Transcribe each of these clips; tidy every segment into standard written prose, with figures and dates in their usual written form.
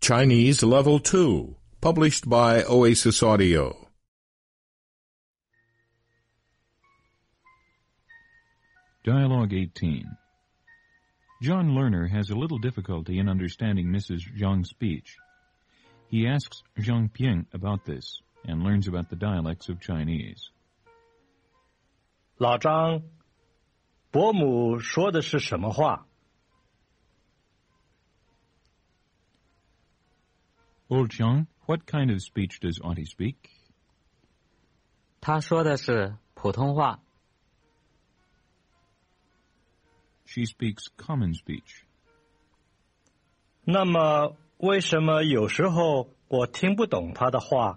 Chinese Level 2, published by Oasis Audio. Dialogue 18. John Lerner has a little difficulty in understanding Mrs. Zhang's speech. He asks Zhang Ping about this and learns about the dialects of Chinese. 老张，伯母说的是什么话？ Old Zhang, what kind of speech does Auntie speak? 他说的是普通话。 She speaks common speech. 那么为什么有时候我听不懂她的话？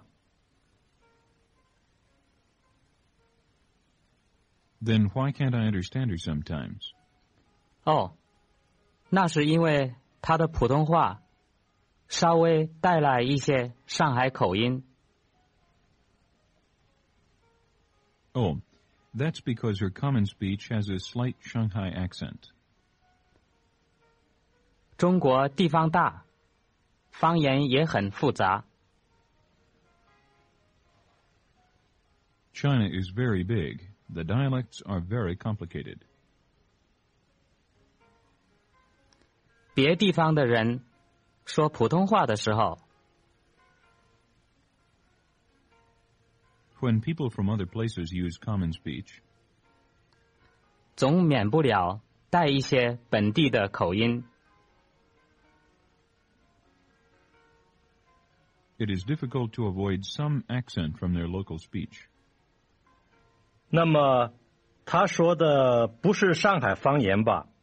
Then why can't I understand her sometimes? 哦，那是因为他的普通话稍微带来一些上海口音。 Oh, that's because her common speech has a slight Shanghai accent. 中国地方大，方言也很复杂。 China is very big. The dialects are very complicated. 别地方的人说普通话的时候， When people from other places use common speech, 总免不了带一些本地的口音。 it is difficult to avoid some accent from their local speech. 那么她说的不是上海方言吧？